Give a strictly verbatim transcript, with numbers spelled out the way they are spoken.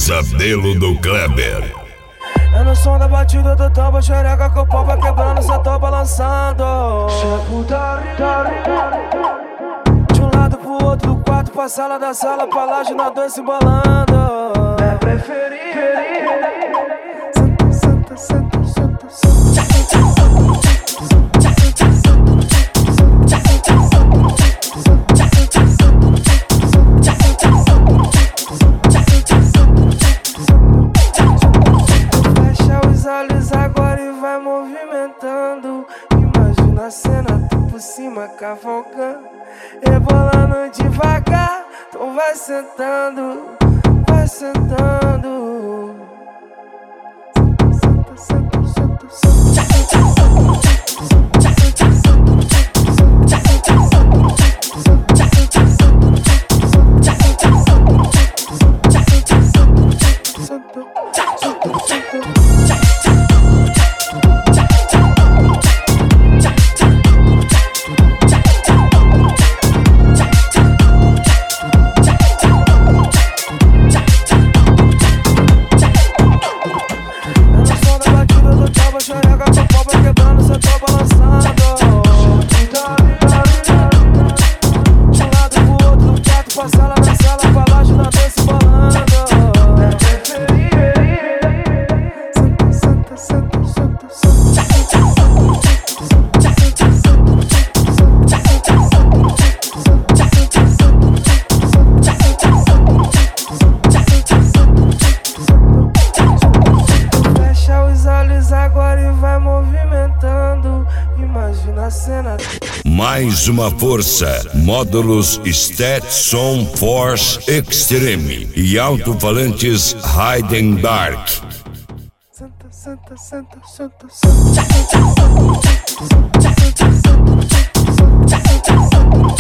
Pesadelo do Kleber. É no som da batida do tambo, xereca com o pau vai quebrando, só tô balançando. De um lado pro outro do quarto, pra sala da sala, pra laje, nós dois se embolando. É preferir. Senta, senta, senta, senta, senta. Agora e vai movimentando. Imagina a cena, tu por cima cavalgando, rebolando devagar. Então vai sentando, vai sentando. Senta, senta, senta, senta, Mais uma força, módulos Stetson Force Extreme e alto-falantes Heidenberg. Senta, senta, senta, senta, senta.